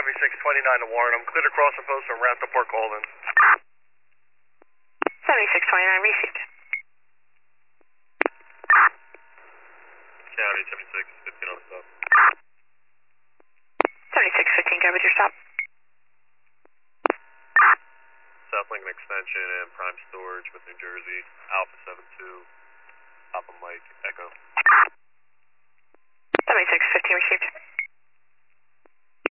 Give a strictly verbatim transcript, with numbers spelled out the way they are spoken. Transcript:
seventy-six twenty-nine to Warren. I'm cleared across the post from Raptor Park Holden. seventy-six twenty-nine, received. County seventy-six fifteen on stop. seventy-six fifteen, go with your stop. South Lincoln Extension and Prime Storage with New Jersey. Alpha seven two. Papa Mike, Echo. seventy-six fifteen, received.